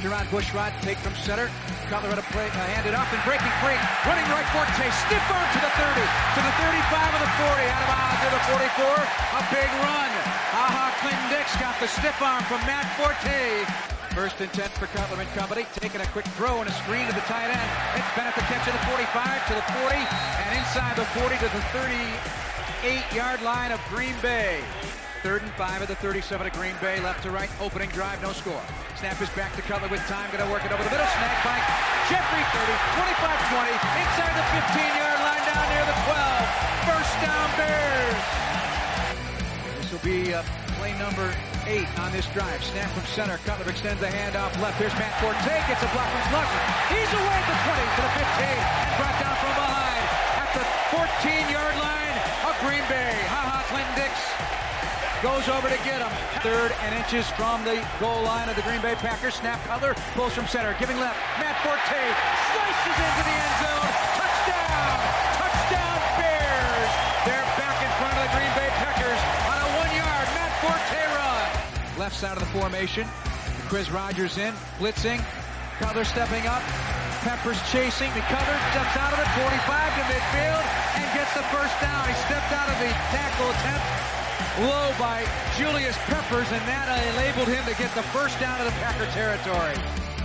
Jerron Bushrod take from center. Cutler to play, handed off and breaking free. Running right, Forte, stiff arm to the 30, to the 35 of the 40, out of bounds to the 44. A big run. Clinton Dix got the stiff arm from Matt Forte. First and 10 for Cutler and company. Taking a quick throw and a screen to the tight end. It's Bennett the catch of the 45 to the 40, and inside the 40 to the 38-yard line of Green Bay. 3rd and 5 at the 37 of Green Bay. Left to right, opening drive, no score. Snap is back to Cutler with time. Going to work it over the middle. Snag by Jeffrey, 30, 25-20. Inside the 15-yard line, down near the 12. First down, Bears. This will be play number 8 on this drive. Snap from center. Cutler extends the handoff left. There's Matt Forte. Gets a block from Slugger. He's away at the 20 to the 15. And brought down from behind at the 14-yard line of Green Bay. Clinton Dix goes over to get him. 3rd and inches from the goal line of the Green Bay Packers. Snap, Cutler pulls from center, giving left. Matt Forte slices into the end zone. Touchdown! Touchdown Bears! They're back in front of the Green Bay Packers on a 1-yard Matt Forte run. Left side of the formation. Chris Rogers in, blitzing. Cutler stepping up. Peppers chasing. McCullers steps out of it, 45 to midfield, and gets the first down. He stepped out of the tackle attempt. Low by Julius Peppers, and that enabled him to get the first down of the Packer territory.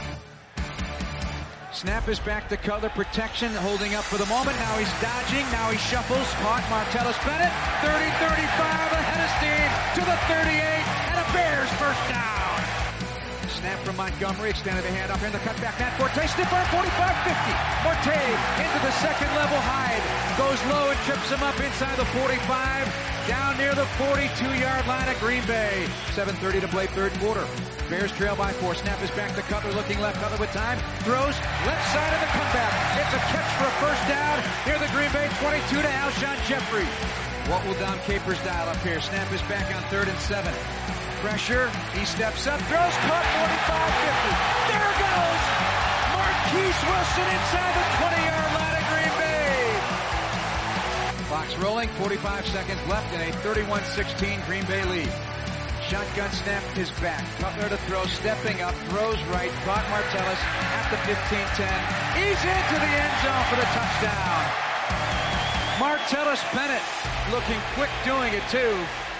Snap is back to Cutler, protection, holding up for the moment. Now he's dodging, now he shuffles, caught Martellus Bennett, 30-35 ahead of steam to the 38, and a Bears first down. Snap from Montgomery, extended the handoff in the cutback. Matt Forte, stiff arm, 45-50. Forte into the second level. Hyde goes low and trips him up inside the 45, down near the 42-yard line of Green Bay. 7:30 to play, third quarter. Bears trail by 4. Snap is back to Cutler, looking left. Cutler with time, throws left side of the comeback. It's a catch for a first down near the Green Bay 22 to Alshon Jeffrey. What will Dom Capers dial up here? Snap is back on 3rd and 7. Pressure, he steps up, throws, caught, 45-50. There goes Marquise Wilson inside the 20-yard line of Green Bay. Clock's rolling, 45 seconds left in a 31-16 Green Bay lead. Shotgun snap is back. Cutler to throw, stepping up, throws right, caught Martellus at the 15-10. He's into the end zone for the touchdown. Martellus Bennett looking quick doing it too.